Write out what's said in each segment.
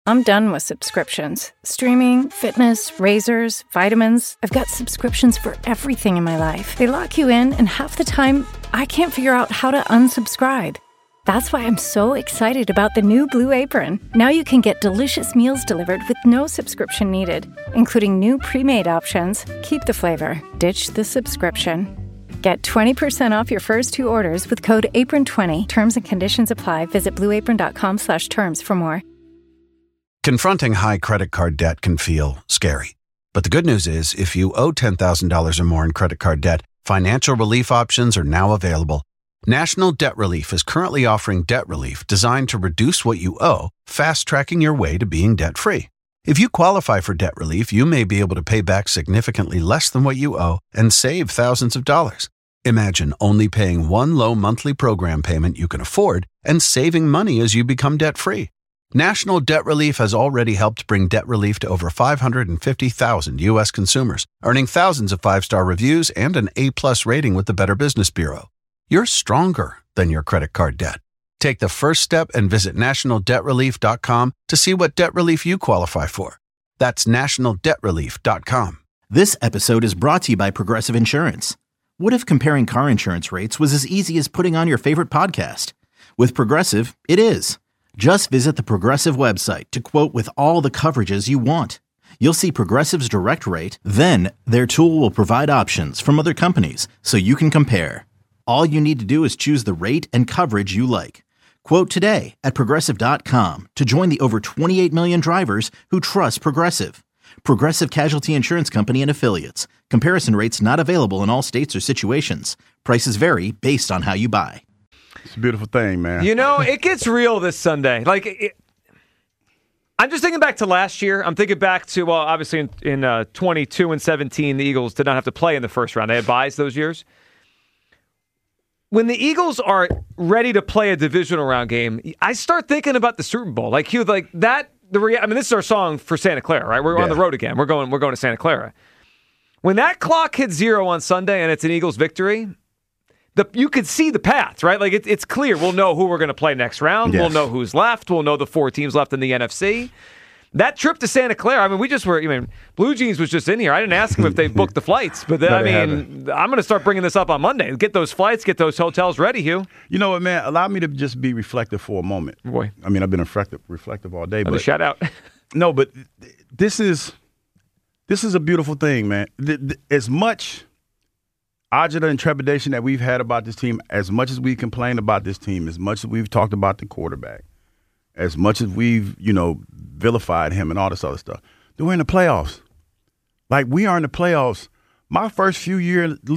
I'm done with subscriptions. Streaming, fitness, razors, vitamins. I've got subscriptions for everything in my life. They lock you in, and half the time, I can't figure out how to unsubscribe. That's why I'm so excited about the new Blue Apron. Now you can get delicious meals delivered with no subscription needed, including new pre-made options. Keep the flavor, ditch the subscription. Get 20% off your first 2 orders with code APRON20. Terms and conditions apply. Visit blueapron.com/terms for more. Confronting high credit card debt can feel scary. But the good news is, if you owe $10,000 or more in credit card debt, financial relief options are now available. National Debt Relief is currently offering debt relief designed to reduce what you owe, fast-tracking your way to being debt-free. If you qualify for debt relief, you may be able to pay back significantly less than what you owe and save thousands of dollars. Imagine only paying one low monthly program payment you can afford and saving money as you become debt-free. National Debt Relief has already helped bring debt relief to over 550,000 U.S. consumers, earning thousands of 5-star reviews and an A+ rating with the Better Business Bureau. You're stronger than your credit card debt. Take the first step and visit nationaldebtrelief.com to see what debt relief you qualify for. That's nationaldebtrelief.com. This episode is brought to you by Progressive Insurance. What if comparing car insurance rates was as easy as putting on your favorite podcast? With Progressive, it is. Just visit the Progressive website to quote with all the coverages you want. You'll see Progressive's direct rate, then their tool will provide options from other companies so you can compare. All you need to do is choose the rate and coverage you like. Quote today at Progressive.com to join the over 28 million drivers who trust Progressive. Progressive Casualty Insurance Company and Affiliates. Comparison rates not available in all states or situations. Prices vary based on how you buy. It's a beautiful thing, man. You know, it gets real this Sunday. I'm just thinking back to last year. I'm thinking back to, well, obviously in 22 and 17, the Eagles did not have to play in the first round. They had byes those years. When the Eagles are ready to play a divisional round game, I start thinking about the Super Bowl. Like, Hugh, like that. This is our song for Santa Clara, right? We're on the road again. We're going to Santa Clara. When that clock hits 0 on Sunday and it's an Eagles victory, you could see the path, right? Like it's clear. We'll know who we're going to play next round. Yes. We'll know who's left. We'll know the 4 teams left in the NFC. That trip to Santa Clara, Blue Jeans was just in here. I didn't ask him if they booked the flights, but I'm going to start bringing this up on Monday. Get those flights, get those hotels ready, Hugh. You know what, man? Allow me to just be reflective for a moment. Boy. I've been reflective all day. But shout out. No, but this is a beautiful thing, man. As much agita and trepidation that we've had about this team, as much as we complained about this team, as much as we've talked about the quarterback, as much as we've, vilified him and all this other stuff, we're in the playoffs. Like, we are in the playoffs. My first few years in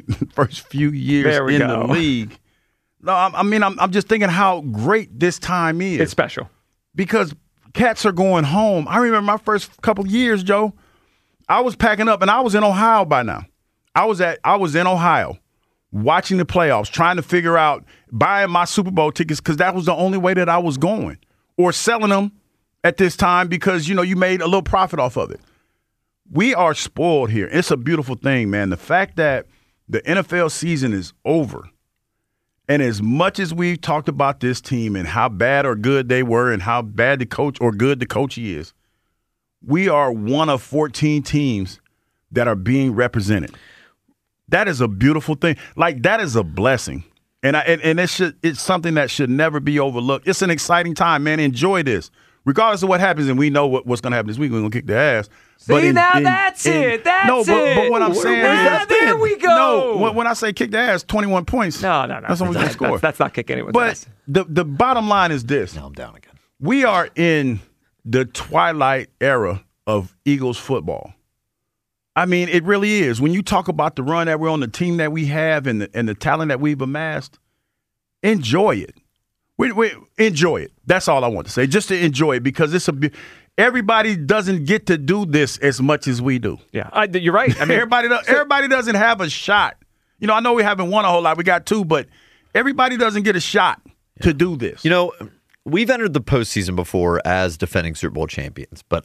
the league. No, I'm just thinking how great this time is. It's special. Because cats are going home. I remember my first couple years, Joe, I was packing up, and I was in Ohio by now. I was in Ohio watching the playoffs, trying to figure out buying my Super Bowl tickets because that was the only way that I was going, or selling them at this time because, you made a little profit off of it. We are spoiled here. It's a beautiful thing, man. The fact that the NFL season is over, and as much as we've talked about this team and how bad or good they were and how bad the coach or good the coach is, we are one of 14 teams that are being represented. That is a beautiful thing. Like, that is a blessing. And it's something that should never be overlooked. It's an exciting time, man. Enjoy this. Regardless of what happens, and we know what's going to happen this week, we're going to kick their ass. That's it. But what I'm saying is, there we go. No, when I say kick their ass, 21 points. No. That's what we're going to score. That's not kicking anyone's ass. But the bottom line is this. Now I'm down again. We are in the twilight era of Eagles football. I mean, it really is. When you talk about the run that we're on, the team that we have, and the talent that we've amassed, enjoy it. We enjoy it. That's all I want to say. Just to enjoy it, because everybody doesn't get to do this as much as we do. Yeah, you're right. I mean, everybody doesn't have a shot. I know we haven't won a whole lot. We got 2, but everybody doesn't get a shot to do this. We've entered the postseason before as defending Super Bowl champions, but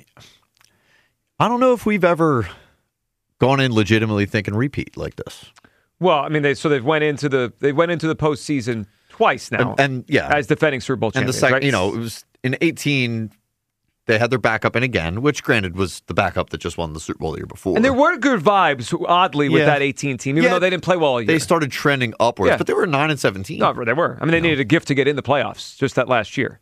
I don't know if we've ever gone in legitimately thinking repeat like this. Well, I mean, they went into the postseason twice now, and as defending Super Bowl champions. And the second, right? it was in 18. They had their backup in again, which granted was the backup that just won the Super Bowl the year before. And there were good vibes, oddly, with that 18 team, even though they didn't play well all year. They started trending upwards, but they were 9-17. No, they were. I mean, they needed a gift to get in the playoffs just that last year.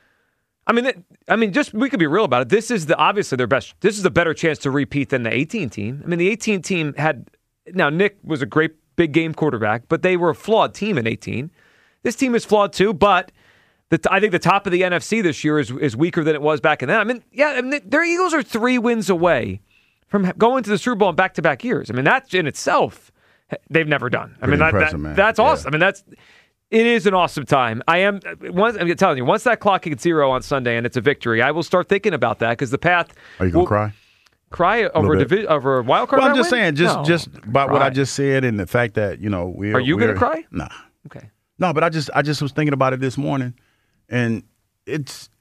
I mean, just we could be real about it. This is obviously their best. This is a better chance to repeat than the 18 team. I mean, the 18 team now Nick was a great big game quarterback, but they were a flawed team in 18. This team is flawed too, but I think the top of the NFC this year is weaker than it was back in then. I mean, their Eagles are 3 wins away from going to the Super Bowl in back-to-back years. I mean, that in itself, they've never done. I mean, that's awesome. I mean, it is an awesome time. I'm telling you, once that clock hits 0 on Sunday and it's a victory, I will start thinking about that because the path. Are you going to cry? Cry over a wild card? Well, I'm just saying, just about cry. What I just said and the fact that we are you going to cry? Nah. Okay. No, but I just was thinking about it this morning, and it's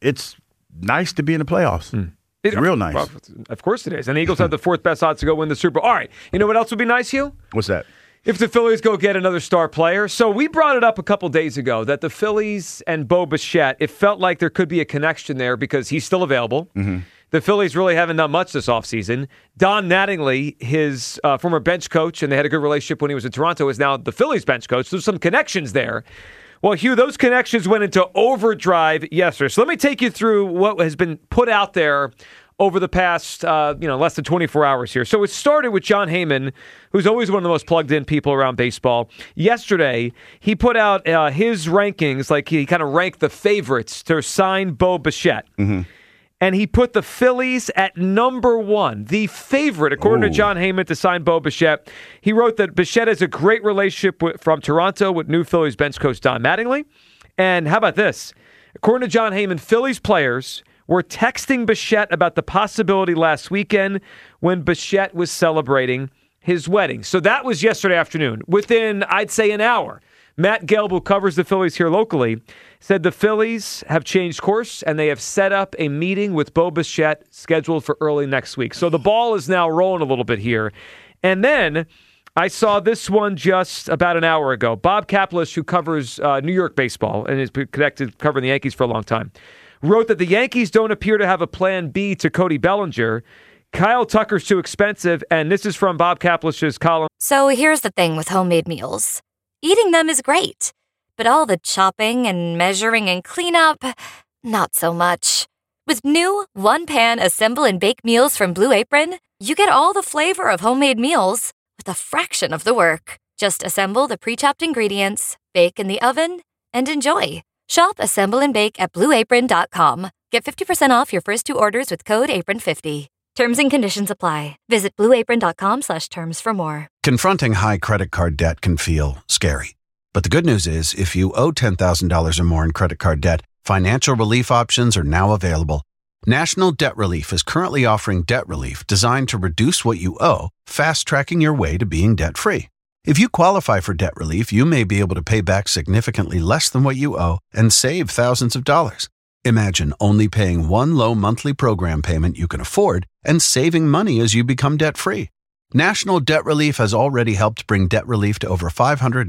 nice to be in the playoffs. It's real nice. Well, of course it is. And the Eagles have the 4th best odds to go win the Super Bowl. All right. You know what else would be nice, Hugh? What's that? If the Phillies go get another star player. So we brought it up a couple days ago that the Phillies and Bo Bichette, it felt like there could be a connection there because he's still available. Mm-hmm. The Phillies really haven't done much this offseason. Don Mattingly, his former bench coach, and they had a good relationship when he was in Toronto, is now the Phillies bench coach. There's some connections there. Well, Hugh, those connections went into overdrive yesterday. So let me take you through what has been put out there over the past, less than 24 hours here. So it started with Jon Heyman, who's always one of the most plugged-in people around baseball. Yesterday, he put out his rankings, like he kind of ranked the favorites to sign Bo Bichette. Mm-hmm. And he put the Phillies at number 1, the favorite, according to Jon Heyman, to sign Bo Bichette. He wrote that Bichette has a great relationship from Toronto with new Phillies bench coach Don Mattingly. And how about this? According to Jon Heyman, Phillies players were texting Bichette about the possibility last weekend when Bichette was celebrating his wedding. So that was yesterday afternoon. Within, I'd say, an hour, Matt Gelb, who covers the Phillies here locally, said the Phillies have changed course and they have set up a meeting with Bo Bichette scheduled for early next week. So the ball is now rolling a little bit here. And then I saw this one just about an hour ago. Bob Kaplis, who covers New York baseball and is connected covering the Yankees for a long time, wrote that the Yankees don't appear to have a plan B to Cody Bellinger. Kyle Tucker's too expensive, and this is from Bob Kaplis's column. So here's the thing with homemade meals. Eating them is great, but all the chopping and measuring and cleanup, not so much. With new one-pan assemble and bake meals from Blue Apron, you get all the flavor of homemade meals with a fraction of the work. Just assemble the pre-chopped ingredients, bake in the oven, and enjoy. Shop, assemble, and bake at BlueApron.com. Get 50% off your first 2 orders with code APRON50. Terms and conditions apply. Visit BlueApron.com/terms for more. Confronting high credit card debt can feel scary. But the good news is, if you owe $10,000 or more in credit card debt, financial relief options are now available. National Debt Relief is currently offering debt relief designed to reduce what you owe, fast-tracking your way to being debt-free. If you qualify for debt relief, you may be able to pay back significantly less than what you owe and save thousands of dollars. Imagine only paying one low monthly program payment you can afford and saving money as you become debt-free. National Debt Relief has already helped bring debt relief to over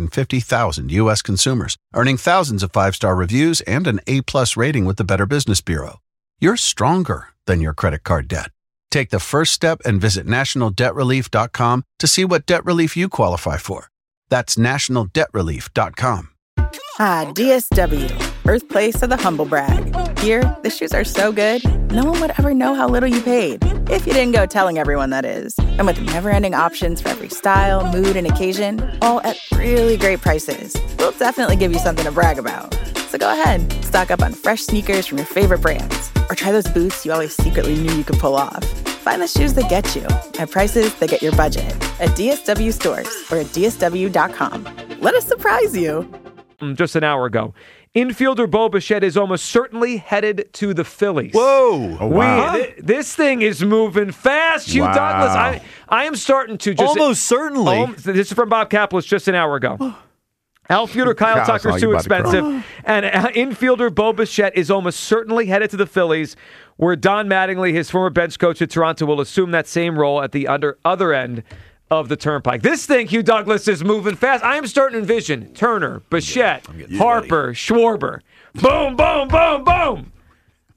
550,000 U.S. consumers, earning thousands of 5-star reviews and an A+ rating with the Better Business Bureau. You're stronger than your credit card debt. Take the first step and visit nationaldebtrelief.com to see what debt relief you qualify for. That's nationaldebtrelief.com. DSW, birthplace of the humble brag. Here, the shoes are so good, no one would ever know how little you paid. If you didn't go telling everyone, that is. And with never-ending options for every style, mood, and occasion, all at really great prices, we'll definitely give you something to brag about. So go ahead, stock up on fresh sneakers from your favorite brands, or try those boots you always secretly knew you could pull off. Find the shoes that get you at prices that get your budget at DSW stores or at DSW.com. Let us surprise you. Just an hour ago. Infielder Bo Bichette is almost certainly headed to the Phillies. Whoa. Oh, wow. This thing is moving fast, Hugh Douglas. I am starting to just... Almost certainly. This is from Bob Kaplis just an hour ago. Outfielder Kyle Tucker's too expensive. And infielder Bo Bichette is almost certainly headed to the Phillies, where Don Mattingly, his former bench coach at Toronto, will assume that same role at the other end of the turnpike. This thing, Hugh Douglas, is moving fast. I am starting to envision Turner, Bichette, Harper, Schwarber. Boom, boom, boom, boom.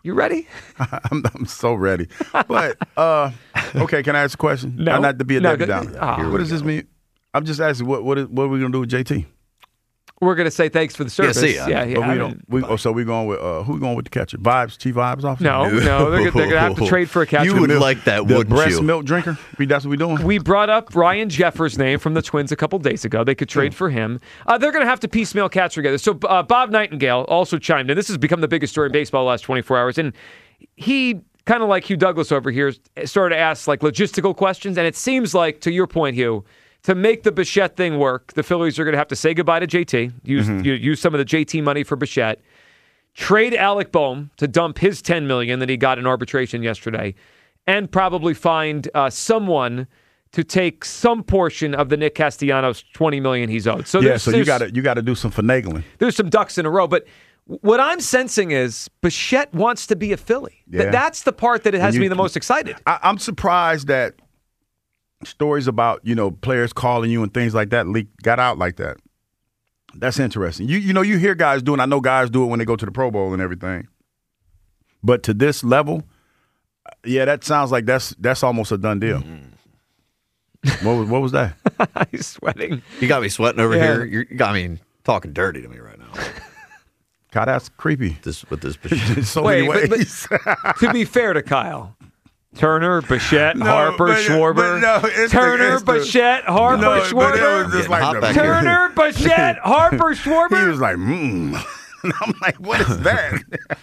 You ready? I'm so ready. But okay, can I ask a question? No. Not to be a Debbie Downer. Oh, What does this mean? I'm just asking. What are we gonna do with JT? We're going to say thanks for the service. see ya. Yeah, But we don't. So we going with who we going with the catcher? Vibes, Chief Vibes officer? No, they're going to have to trade for a catcher. You would like that, The wouldn't breast you? milk drinker. That's what we doing. We brought up Ryan Jeffers' name from the Twins a couple days ago. They could trade for him. They're going to have to piecemeal catch together. So Bob Nightingale also chimed in. This has become the biggest story in baseball the last 24 hours. And he, kind of like Hugh Douglas over here, started to ask like logistical questions. And it seems like, to your point, Hugh, to make the Bichette thing work, the Phillies are going to have to say goodbye to JT, use some of the JT money for Bichette, trade Alec Boehm to dump his $10 million that he got in arbitration yesterday, and probably find someone to take some portion of the Nick Castellanos $20 million he's owed. So so you got to do some finagling. There's some ducks in a row, but what I'm sensing is Bichette wants to be a Philly. Yeah. That's the part that it has me the most excited. I'm surprised that stories about players calling you and things like that got out like that. That's interesting. You hear guys doing. I know guys do it when they go to the Pro Bowl and everything, but to this level, yeah, that sounds like that's almost a done deal. What was that? He's sweating. You got me sweating over here. You got me talking dirty to me right now. God, that's creepy. With this Bichette. In so many Wait, ways. but to be fair to Kyle, Turner, Bichette, Harper, Schwarber. Turner, Bichette, Harper, Schwarber. Turner, Bichette, Harper, Schwarber. He was like, And I'm like, what is that?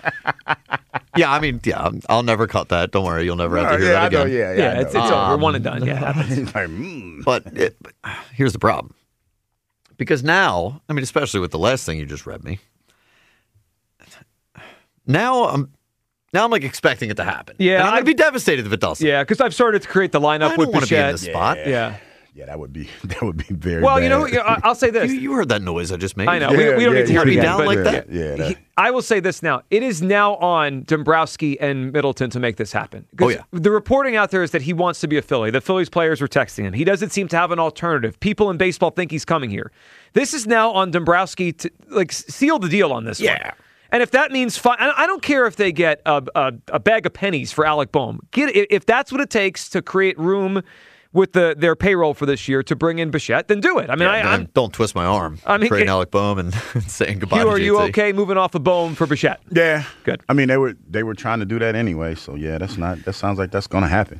I'll never cut that. Don't worry, you'll never have to hear that again. Yeah, it's over. One and done. Yeah. He's like, But here's the problem. Because now, especially with the last thing you just read me, now I'm like expecting it to happen. Yeah, and I'm going to be devastated if it doesn't. Yeah, because I've started to create the lineup I with don't want to be in Bichette. this spot. Yeah. Yeah, that would be very Well, bad. I'll say this. You heard that noise I just made. I know. we don't need to hear it me again. down but like that? Yeah. I will say this now. It is now on Dombrowski and Middleton to make this happen. Oh, yeah. The reporting out there is that he wants to be a Philly. The Phillies players were texting him. He doesn't seem to have an alternative. People in baseball think he's coming here. This is now on Dombrowski to seal the deal on this one. Yeah. And if that means fine, I don't care if they get a bag of pennies for Alec Boehm. If that's what it takes to create room with their payroll for this year to bring in Bichette, then do it. Don't twist my arm. Trading Alec Boehm and saying goodbye to JT. Are you okay moving off of Boehm for Bichette? Yeah. Good. They were trying to do that anyway, so yeah, that sounds like that's going to happen.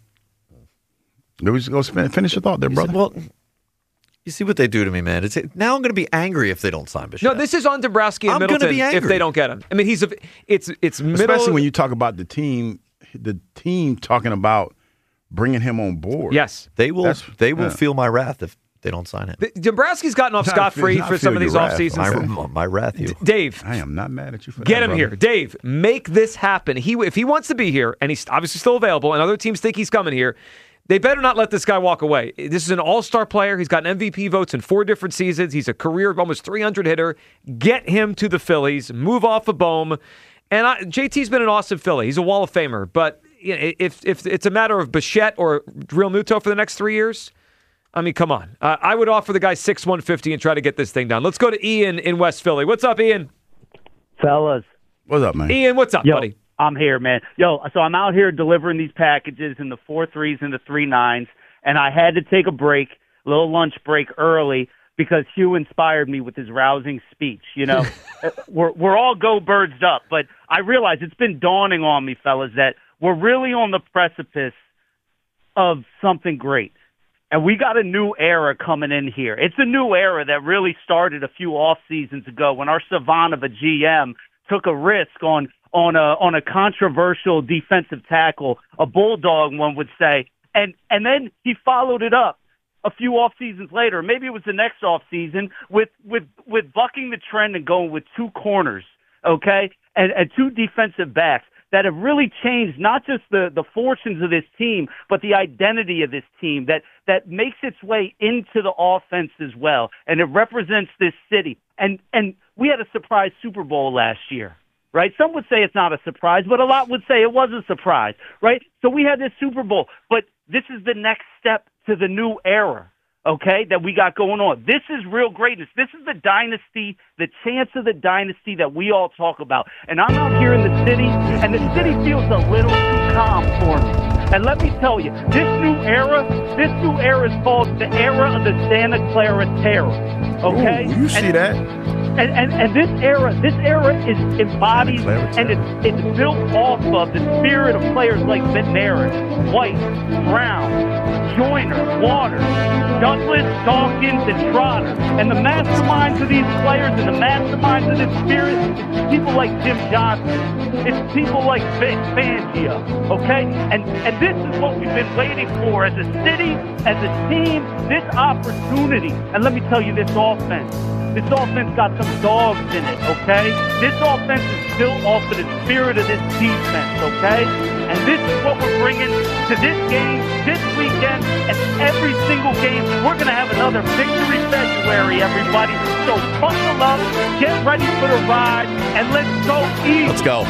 Let's go finish your thought there, brother. Well, you see what they do to me, man. Now I'm going to be angry if they don't sign Bichette. No, this is on Dombrowski and I'm Middleton gonna be angry if they don't get him. It's middle. Especially when you talk about the team talking about bringing him on board. Yes. They will feel my wrath if they don't sign him. Dombrowski's gotten off scot-free for some of these off seasons. My wrath, you. Dave. I am not mad at you for that, Get him brother. here. Dave, make this happen. If he wants to be here, and he's obviously still available, and other teams think he's coming here, they better not let this guy walk away. This is an all-star player. He's gotten MVP votes in 4 different seasons. He's a career almost 300 hitter. Get him to the Phillies. Move off of Boehm. And JT's been an awesome Philly. He's a Wall of Famer. But if it's a matter of Bichette or Real Muto for the next 3 years, come on. I would offer the guy $6,150 and try to get this thing done. Let's go to Ian in West Philly. What's up, Ian? Fellas. What's up, man? Ian, what's up, buddy? I'm here, man. So I'm out here delivering these packages in the 4.3s and the 3.9s, and I had to take a break, a little lunch break early, because Hugh inspired me with his rousing speech. We're all go birds up, but I realize it's been dawning on me, fellas, that we're really on the precipice of something great. And we got a new era coming in here. It's a new era that really started a few off seasons ago when our savant of a GM took a risk on a controversial defensive tackle, a bulldog, one would say, and then he followed it up a few off seasons later. Maybe it was the next off season with bucking the trend and going with 2 corners, okay, and 2 defensive backs that have really changed not just the fortunes of this team, but the identity of this team that makes its way into the offense as well, and it represents this city. And we had a surprise Super Bowl last year. Right? Some would say it's not a surprise, but a lot would say it was a surprise, right? So we had this Super Bowl, but this is the next step to the new era, okay, that we got going on. This is real greatness. This is the dynasty, the chance of the dynasty that we all talk about. And I'm out here in the city, and the city feels a little too calm for me. And let me tell you, this new era is called the era of the Santa Clara Terror. Okay? Ooh, you see that? And this era is embodied and it's built off of the spirit of players like Bednarik, White, Brown, Joyner, Waters, Douglas, Dawkins, and Trotter. And the masterminds of these players and the masterminds of this spirit is people like Jim Johnson. It's people like Vic Fangio, okay? And this is what we've been waiting for as a city, as a team, this opportunity. And let me tell you, this offense got some dogs in it, okay? This offense is built off of the spirit of this defense, okay? And this is what we're bringing to this game, this weekend, and every single game. We're going to have another Victory February, everybody. So buckle up, get ready for the ride, and let's go eat. Let's go.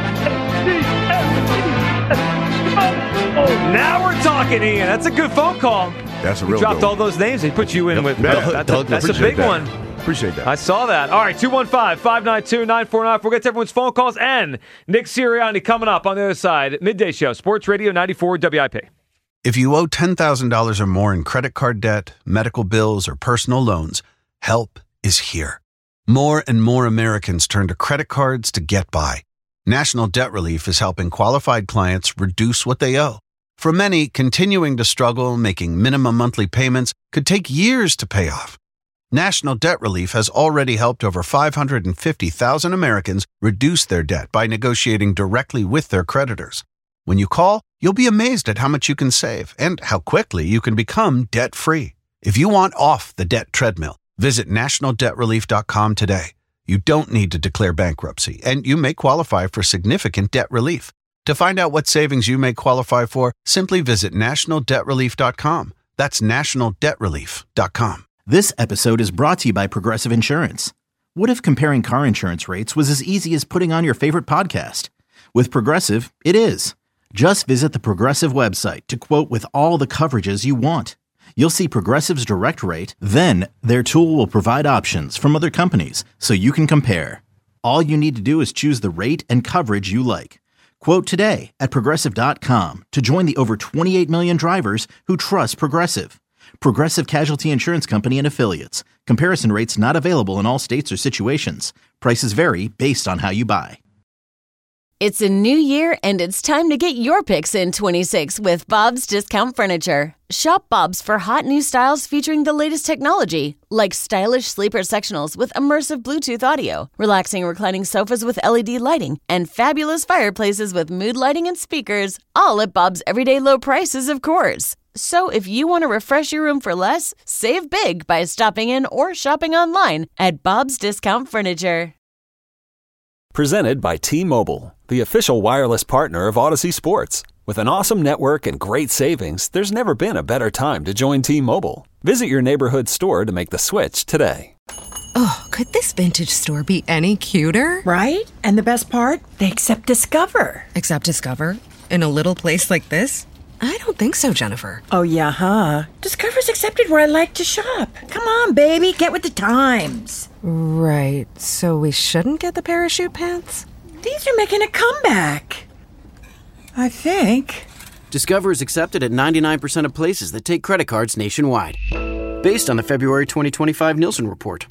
Now we're talking, Ian. That's a good phone call. That's a He real dropped good all those names. He put you in with Doug, that's a big one. Appreciate that. I saw that. All right, 215-592-9494. We'll get to everyone's phone calls and Nick Sirianni coming up on the other side. Midday Show, Sports Radio 94 WIP. If you owe $10,000 or more in credit card debt, medical bills, or personal loans, help is here. More and more Americans turn to credit cards to get by. National Debt Relief is helping qualified clients reduce what they owe. For many, continuing to struggle making minimum monthly payments could take years to pay off. National Debt Relief has already helped over 550,000 Americans reduce their debt by negotiating directly with their creditors. When you call, you'll be amazed at how much you can save and how quickly you can become debt-free. If you want off the debt treadmill, visit nationaldebtrelief.com today. You don't need to declare bankruptcy, and you may qualify for significant debt relief. To find out what savings you may qualify for, simply visit nationaldebtrelief.com. That's nationaldebtrelief.com. This episode is brought to you by Progressive Insurance. What if comparing car insurance rates was as easy as putting on your favorite podcast? With Progressive, it is. Just visit the Progressive website to quote with all the coverages you want. You'll see Progressive's direct rate, then their tool will provide options from other companies so you can compare. All you need to do is choose the rate and coverage you like. Quote today at Progressive.com to join the over 28 million drivers who trust Progressive. Progressive Casualty Insurance Company and Affiliates. Comparison rates not available in all states or situations. Prices vary based on how you buy. It's a new year, and it's time to get your picks in 26 with Bob's Discount Furniture. Shop Bob's for hot new styles featuring the latest technology, like stylish sleeper sectionals with immersive Bluetooth audio, relaxing reclining sofas with LED lighting, and fabulous fireplaces with mood lighting and speakers, all at Bob's everyday low prices, of course. So if you want to refresh your room for less, save big by stopping in or shopping online at Bob's Discount Furniture. Presented by T-Mobile, the official wireless partner of Odyssey Sports. With an awesome network and great savings, there's never been a better time to join T-Mobile. Visit your neighborhood store to make the switch today. Oh, could this vintage store be any cuter? Right? And the best part? They accept Discover. Accept Discover? In a little place like this? I don't think so, Jennifer. Oh, yeah, huh? Discover's accepted where I like to shop. Come on, baby, get with the times. Right, so we shouldn't get the parachute pants? These are making a comeback. I think. Discover is accepted at 99% of places that take credit cards nationwide. Based on the February 2025 Nielsen report.